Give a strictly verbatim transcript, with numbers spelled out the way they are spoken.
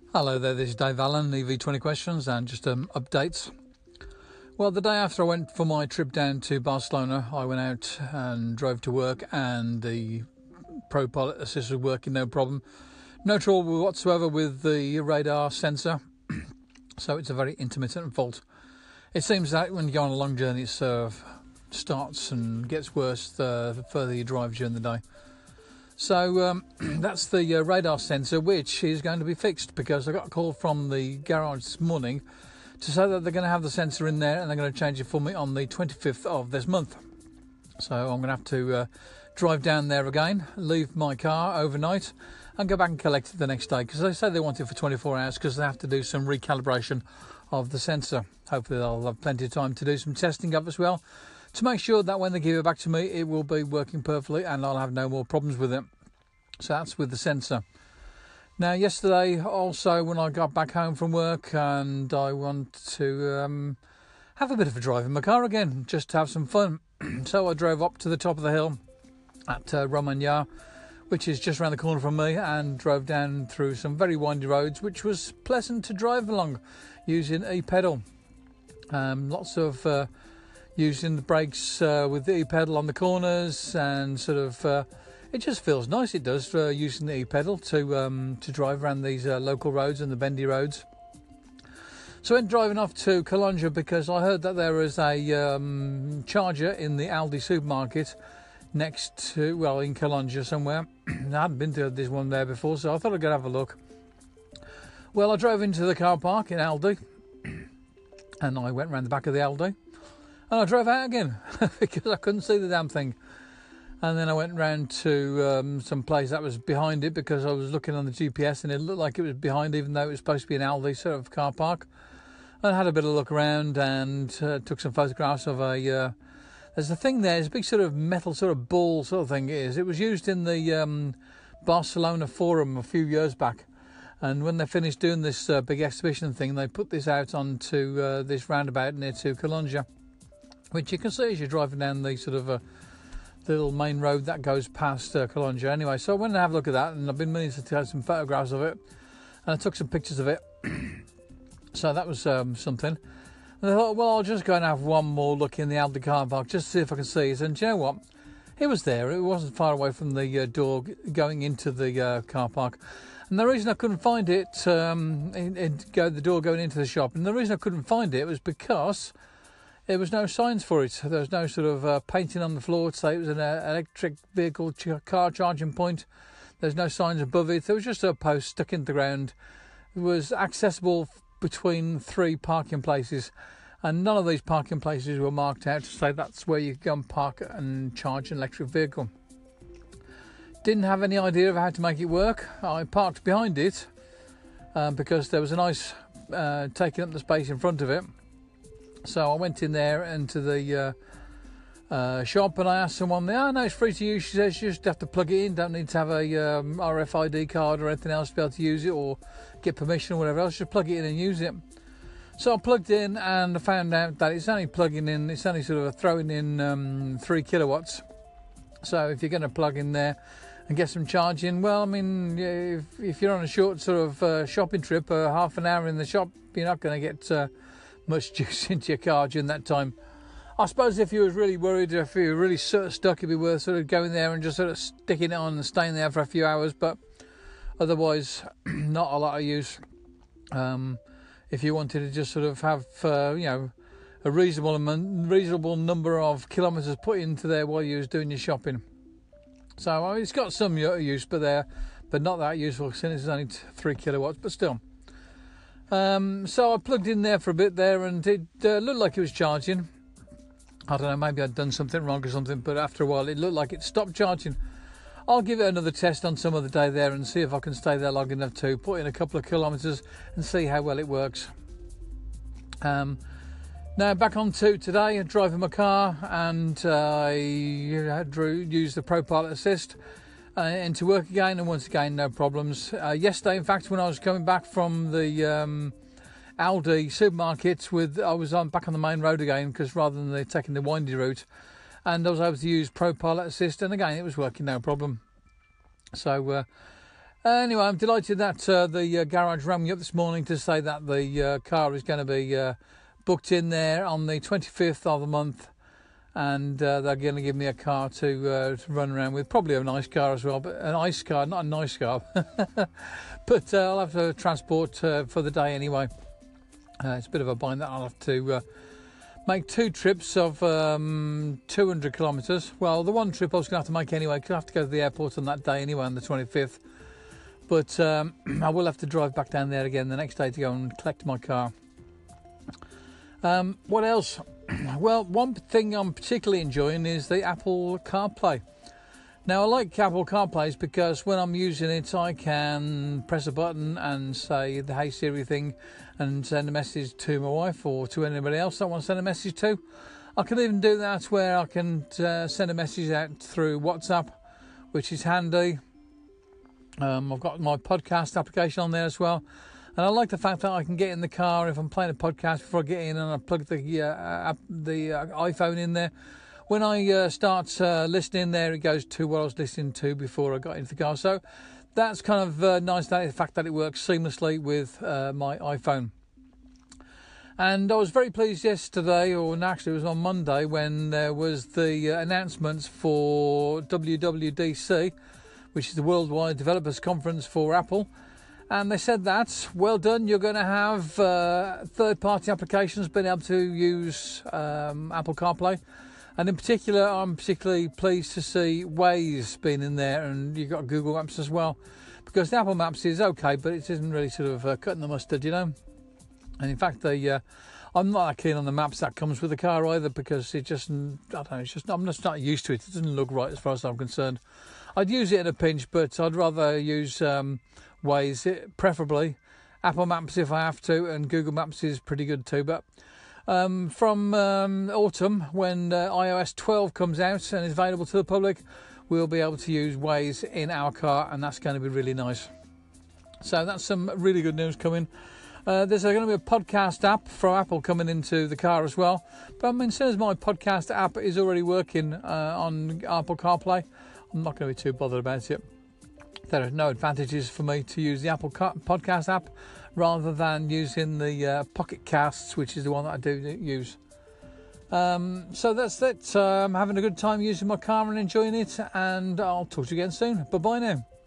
Hello there, this is Dave Allen, E V twenty Questions, and just um, updates. Well, the day after I went for my trip down to Barcelona, I went out and drove to work, and the ProPilot Assist was working, no problem. No trouble whatsoever with the radar sensor, so it's a very intermittent fault. It seems that when you go on a long journey, it uh, starts and gets worse the further you drive during the day. So um, that's the uh, radar sensor, which is going to be fixed, because I got a call from the garage this morning to say that they're going to have the sensor in there and they're going to change it for me on the twenty-fifth of this month. So I'm going to have to uh, drive down there again, leave my car overnight and go back and collect it the next day, because they say they want it for twenty-four hours because they have to do some recalibration of the sensor. Hopefully they'll have plenty of time to do some testing of it as well, to make sure that when they give it back to me, it will be working perfectly and I'll have no more problems with it. So that's with the sensor. Now, yesterday also, when I got back home from work and I want to um, have a bit of a drive in my car again, just to have some fun. So I drove up to the top of the hill at uh, Romagna, which is just around the corner from me, and drove down through some very windy roads, which was pleasant to drive along using e-pedal. Um, lots of uh, using the brakes uh, with the e-pedal on the corners, and sort of uh, it just feels nice, it does, uh, using the e-pedal to um, to drive around these uh, local roads and the bendy roads. So I went driving off to Calonge because I heard that there was a um, charger in the Aldi supermarket next to, well, in Calonge somewhere. I hadn't been to this one there before, so I thought I'd go have a look. Well, I drove into the car park in Aldi and I went round the back of the Aldi and I drove out again because I couldn't see the damn thing. And then I went round to um, some place that was behind it, because I was looking on the G P S and it looked like it was behind, even though it was supposed to be an Aldi sort of car park. I had a bit of a look around and uh, took some photographs of a... Uh, there's a thing there, it's a big sort of metal sort of ball sort of thing it is. It was used in the um, Barcelona Forum a few years back. And when they finished doing this uh, big exhibition thing, they put this out onto uh, this roundabout near to Calonge, which you can see as you're driving down the sort of... Uh, the little main road that goes past uh, Calonge. Anyway, so I went and have a look at that, and I've been meaning to take some photographs of it, and I took some pictures of it. So that was um, something. And I thought, well, I'll just go and have one more look in the Aldi car park just to see if I can see it. And do you know what? It was there. It wasn't far away from the uh, door going into the uh, car park. And the reason I couldn't find it, um, it, it go the door going into the shop, and the reason I couldn't find it was because there was no signs for it. There was no sort of uh, painting on the floor to say it was an uh, electric vehicle ch- car charging point. There's no signs above it. There was just a post stuck in the ground. It was accessible f- between three parking places, and none of these parking places were marked out to say that's where you go and park and charge an electric vehicle. Didn't have any idea of how to make it work. I parked behind it um, because there was a nice uh, taking up the space in front of it. So I went in there into the uh, uh, shop and I asked someone there, oh no, it's free to use. She says you just have to plug it in, don't need to have a um, R F I D card or anything else to be able to use it, or get permission or whatever else, just plug it in and use it. So I plugged in and I found out that it's only plugging in, it's only sort of throwing in um, three kilowatts. So if you're going to plug in there and get some charging, well, I mean, if, if you're on a short sort of uh, shopping trip, uh, half an hour in the shop, you're not going to get... Uh, much juice into your car during that time. I suppose if you was really worried, or if you were really sort of stuck, it'd be worth sort of going there and just sort of sticking it on and staying there for a few hours, but otherwise not a lot of use. Um, if you wanted to just sort of have uh, you know, a reasonable reasonable number of kilometres put into there while you was doing your shopping. So I mean, it's got some use, but there, but not that useful since it's only three kilowatts, but still. Um, so I plugged in there for a bit there, and it uh, looked like it was charging. I don't know, maybe I'd done something wrong or something, but after a while it looked like it stopped charging. I'll give it another test on some other day there and see if I can stay there long enough to put in a couple of kilometres and see how well it works. Um, now back on to today, I'm driving my car, and uh, I drew, used the ProPilot Assist Uh, into work again, and once again no problems. Uh, yesterday, in fact, when I was coming back from the um, Aldi supermarket, with I was on back on the main road again, because rather than the, taking the windy route, and I was able to use ProPilot Assist, and again it was working no problem. So uh, Anyway, I'm delighted that uh, the uh, garage rang me up this morning to say that the uh, car is going to be uh, booked in there on the twenty-fifth of the month, and uh, they're going to give me a car to, uh, to run around with, probably a nice car as well, but an ice car, not a nice car. But uh, I'll have to transport uh, for the day anyway. Uh, it's a bit of a bind that I'll have to uh, make two trips of um, two hundred kilometres. Well, the one trip I was going to have to make anyway, because I have to go to the airport on that day anyway, on the twenty-fifth. But um, I will have to drive back down there again the next day to go and collect my car. Um, what else? Well, one thing I'm particularly enjoying is the Apple CarPlay. Now, I like Apple CarPlays because when I'm using it, I can press a button and say the Hey Siri thing and send a message to my wife or to anybody else I want to send a message to. I can even do that where I can uh, send a message out through WhatsApp, which is handy. Um, I've got my podcast application on there as well, and I like the fact that I can get in the car if I'm playing a podcast before I get in, and I plug the uh, app, the uh, iPhone in there. When I uh, start uh, listening there, it goes to what I was listening to before I got into the car. So that's kind of uh, nice, that the fact that it works seamlessly with uh, my iPhone. And I was very pleased yesterday, or actually it was on Monday, when there was the uh, announcements for W W D C, which is the Worldwide Developers Conference for Apple. And they said that, well done, you're going to have uh, third-party applications being able to use um, Apple CarPlay. And in particular, I'm particularly pleased to see Waze being in there, and you've got Google Maps as well. Because the Apple Maps is okay, but it isn't really sort of uh, cutting the mustard, you know. And in fact, the, uh, I'm not that keen on the maps that comes with the car either, because it just, I don't know, it's just, I'm just not used to it. It doesn't look right as far as I'm concerned. I'd use it in a pinch, but I'd rather use um, Waze, it, preferably. Apple Maps if I have to, and Google Maps is pretty good too. But um, from um, autumn, when uh, i O S twelve comes out and is available to the public, we'll be able to use Waze in our car, and that's going to be really nice. So that's some really good news coming. Uh, there's going to be a podcast app from Apple coming into the car as well. But I mean, as soon as my podcast app is already working uh, on Apple CarPlay, I'm not going to be too bothered about it. There are no advantages for me to use the Apple Car- Podcast app rather than using the uh, Pocket Casts, which is the one that I do use. Um, so that's it. Uh, I'm having a good time using my car and enjoying it, and I'll talk to you again soon. Bye-bye now.